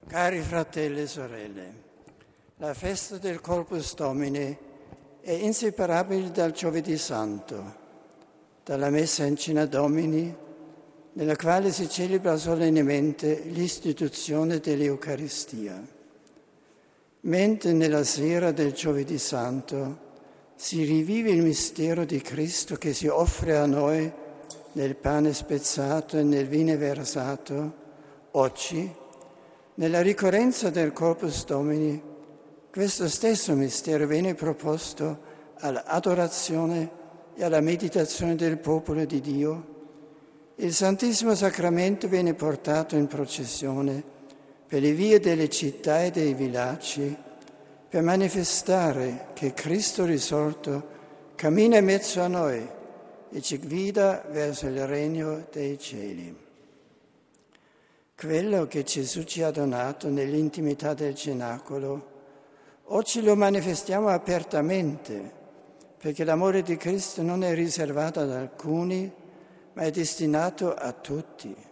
Cari fratelli e sorelle, la festa del Corpus Domini è inseparabile dal Giovedì Santo, dalla Messa in Cena Domini, nella quale si celebra solennemente l'istituzione dell'Eucaristia. Mentre nella sera del Giovedì Santo si rivive il mistero di Cristo che si offre a noi nel pane spezzato e nel vino versato, oggi, nella ricorrenza del Corpus Domini, questo stesso mistero viene proposto all'adorazione e alla meditazione del popolo di Dio. Il Santissimo Sacramento viene portato in processione per le vie delle città e dei villaggi per manifestare che Cristo risorto cammina in mezzo a noi e ci guida verso il regno dei cieli. Quello che Gesù ci ha donato nell'intimità del cenacolo, oggi lo manifestiamo apertamente, perché l'amore di Cristo non è riservato ad alcuni, ma è destinato a tutti.